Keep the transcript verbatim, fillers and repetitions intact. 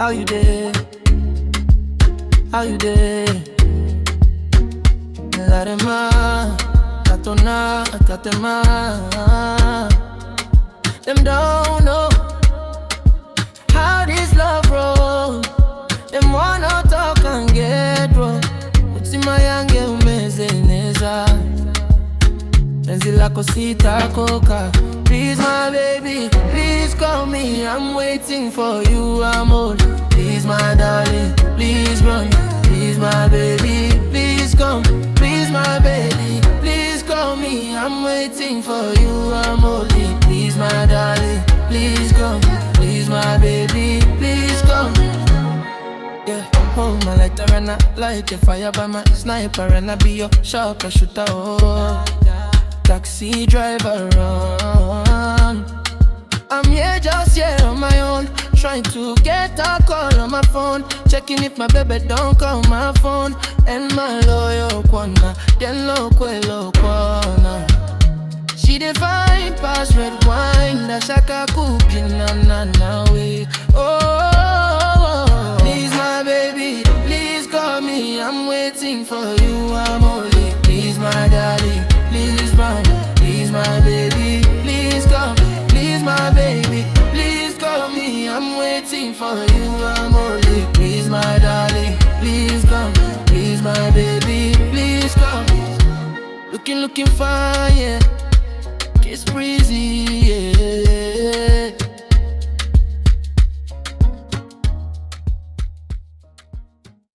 How you there? How you there? Larema, Tatona, Tatema. Them don't know how this love roll. Them wanna talk and get wrong. Uti mayange umezeneza Penzi lako sitakoka. Please my baby, please call me. I'm waiting for you, I'm all. Please my darling, please run. Please my baby, please come. Please my baby, please call me. I'm waiting for you, I'm only. Please my darling, please come. Please my baby, please come. Yeah, hold my lighter and I light the fire by my sniper, and I be your sharper shooter. Oh, taxi driver run. I'm here just here on my own, trying to get a call on my phone, checking if my baby don't call my phone. And my loyal kwana, then local kwana. She define past red wine, that shaka cooking na na na way. Oh, please my baby, please call me. I'm waiting for you, I'm only. Please my darling, please run. Please my baby, please come. Please my baby, please call me. I'm waiting for you, I'm only. Please my darling, please come. Please my baby, please come. Looking, looking fine, yeah.